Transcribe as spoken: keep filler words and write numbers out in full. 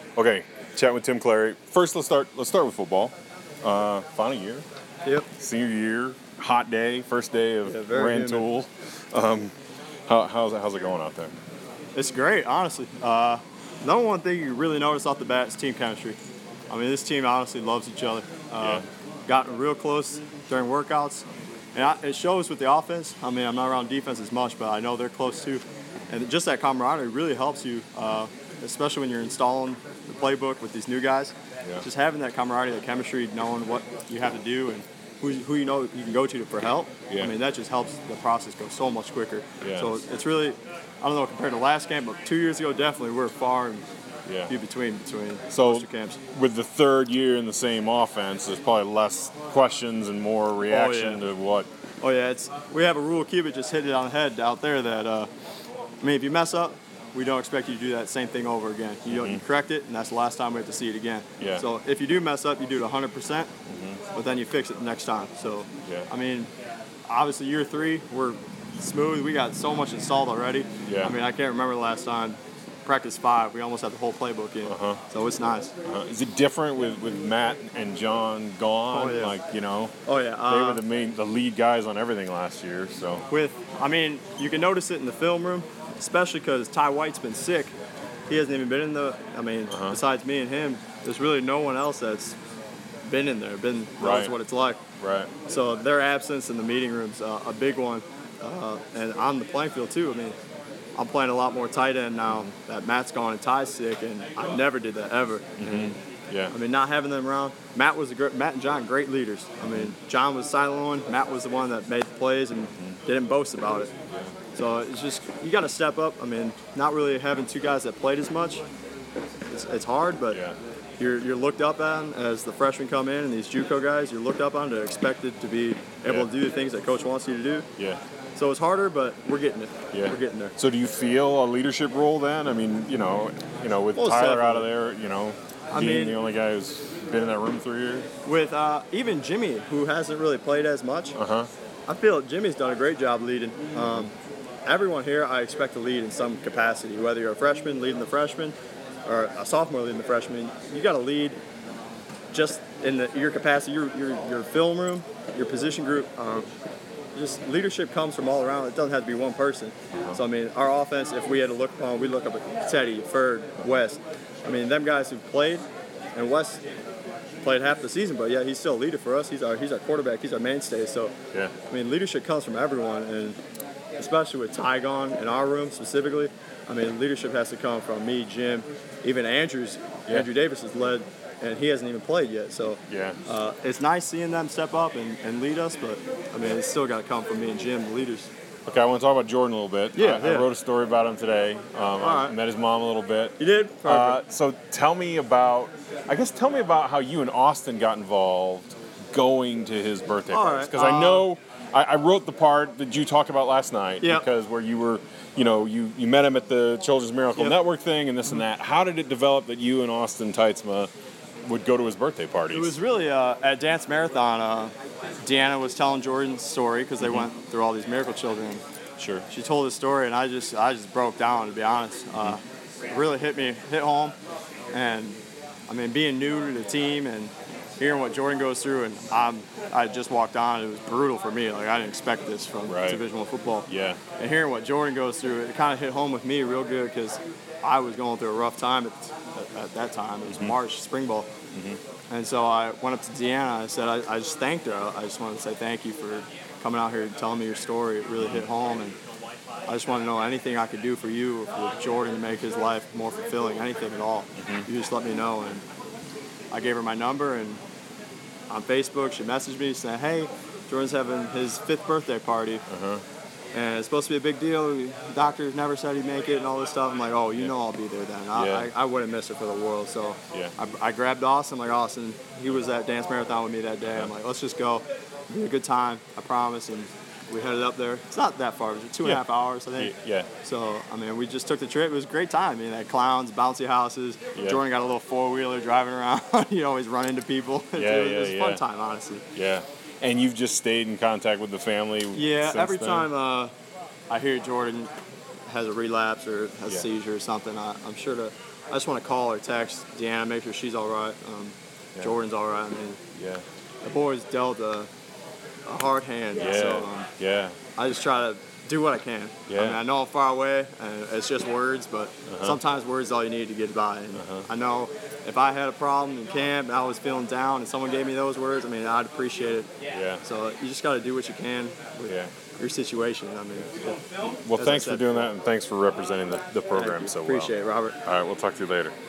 Okay, chat with Tim Clary. First, let's start. Let's start with football. Uh, final year. Yep. Senior year, hot day, first day of Yeah, very Rantoul. Um, how, how's it, how's it going out there? It's great, honestly. Uh, number one thing you really notice off the bat is team chemistry. I mean, this team honestly loves each other. Uh, Yeah. Gotten real close during workouts, and I, it shows with the offense. I mean, I'm not around defense as much, but I know they're close too. And just that camaraderie really helps you, uh, especially when you're installing the playbook with these new guys. Yeah. Just having that camaraderie, that chemistry, knowing what you have to do and who, who you know you can go to for help. Yeah. I mean, that just helps the process go so much quicker. Yeah. So it's really, I don't know, compared to last game, but two years ago, definitely we're far and Yeah. few between between So those two camps. with the third year in the same offense, there's probably less questions and more reaction yeah. to what. Oh yeah, it's we have a rule. Cuba just hit it on the head out there that uh, I mean, if you mess up, we don't expect you to do that same thing over again. You don't you correct it, and that's the last time we have to see it again. Yeah. So if you do mess up, you do it one hundred percent, but then you fix it the next time. So Yeah. I mean, obviously year three we're smooth. We got so much installed already. Yeah. I mean, I can't remember the last time. Practice five, we almost had the whole playbook in. Uh-huh. So it's nice. Uh, is it different with, with Matt and John gone? Oh, yeah. Like, you know, Oh yeah. they Uh, were the main, the lead guys on everything last year. So with, I mean, you can notice it in the film room, especially because Ty White's been sick. He hasn't even been in the, I mean, Uh-huh. besides me and him, there's really no one else that's been in there, been knows Right. what it's like. right. So their absence in the meeting room's uh, a big one. Uh, and on the playing field, too. I mean, I'm playing a lot more tight end now that Matt's gone and Ty's sick, and I never did that ever. Yeah. I mean, not having them around. Matt was a great, Matt and John, great leaders. I mean, John was silent one. Matt was the one that made the plays and didn't boast about it. So it's just you got to step up. I mean, not really having two guys that played as much. It's, it's hard, but Yeah. you're you're looked up on as the freshmen come in and these JUCO guys. You're looked up on to expected to be able Yeah. to do the things that coach wants you to do. Yeah. So it's harder, but we're getting it. Yeah. We're getting there. So do you feel a leadership role then? I mean, you know, you know, with Most Tyler out of definitely. there, you know, I being mean- the only guy who's been in that room three years. With uh, even Jimmy, who hasn't really played as much. Uh huh. I feel Jimmy's done a great job leading. Um, everyone here, I expect to lead in some capacity. Whether you're a freshman leading the freshman, or a sophomore leading the freshman, you got to lead just in the, your capacity, your, your your film room, your position group. Um, just leadership comes from all around. It doesn't have to be one person. So I mean, our offense, if we had to look upon, we look up at Teddy, Ferd, West. I mean, them guys who played, and West played half the season, but yeah, he's still a leader for us. He's our he's our quarterback. He's our mainstay. So. Yeah. I mean, leadership comes from everyone, and especially with Ty gone in our room specifically, I mean, leadership has to come from me, Jim, even Andrews. Yeah. Andrew Davis has led, and he hasn't even played yet. So Yeah. uh, it's nice seeing them step up and, and lead us, but I mean, it's still got to come from me and Jim, the leaders. Okay, I want to talk about Jordan a little bit. Yeah, I, I yeah. wrote a story about him today. Um, I right. met his mom a little bit. You did? Uh, Perfect. so tell me about, I guess tell me about how you and Austin got involved going to his birthday All parties. right, Because I uh, know, I, I wrote the part that you talked about last night. Yep. Because where you were, you know, you, you met him at the Children's Miracle Yep. Network thing and this and that. How did it develop that you and Austin Teitzma would go to his birthday parties? It was really uh, at Dance Marathon. Uh, Deanna was telling Jordan's story because they Mm-hmm. went through all these miracle children. Sure. She told the story, and I just I just broke down, to be honest. Uh, it really hit me, hit home. And I mean, being new to the team and hearing what Jordan goes through, and I'm, I just walked on. It was brutal for me. Like I didn't expect this from Right. Division One football. Yeah. And hearing what Jordan goes through, it kind of hit home with me real good because I was going through a rough time at, at, at that time. It was March, spring ball. And so I went up to Deanna. I said, I, I just thanked her. I just wanted to say thank you for coming out here and telling me your story. It really hit home. And I just want to know anything I could do for you or for Jordan to make his life more fulfilling, anything at all. You just let me know. And I gave her my number. And on Facebook, she messaged me saying, hey, Jordan's having his fifth birthday party. Uh-huh. And it's supposed to be a big deal. The doctors never said he'd make it and all this stuff. I'm like, oh, you Yeah. know I'll be there then. I, Yeah. I, I wouldn't miss it for the world. So Yeah. I, I grabbed Austin. I'm like, Austin, he was at Dance Marathon with me that day. I'm like, let's just go. It'll be a good time, I promise. And we headed up there. It's not that far. It was two and a Yeah. half hours, I think. Yeah. So, I mean, we just took the trip. It was a great time. I mean, had clowns, bouncy houses. Yeah. Jordan got a little four-wheeler driving around. You always run into people. Yeah, it was, yeah, it was a yeah. fun time, honestly. Yeah. And you've just stayed in contact with the family Yeah, since every then? time uh, I hear Jordan has a relapse or has Yeah. a seizure or something, I, I'm sure to I just want to call or text Deanna, make sure she's all right. Um, Yeah. Jordan's all right. I mean, Yeah. the boys dealt a, a hard hand. Yeah. So um, Yeah. I just try to do what I can. Yeah. I mean, I know I'm far away, and it's just words, but Uh-huh. sometimes words is all you need to get by. And Uh-huh. I know if I had a problem in camp and I was feeling down and someone gave me those words, I mean, I'd appreciate it. Yeah. So you just got to do what you can with Yeah. your situation. I mean, Well, as I thanks for said doing before. that, and thanks for representing the, the program so well. Appreciate it, Robert. All right, we'll talk to you later.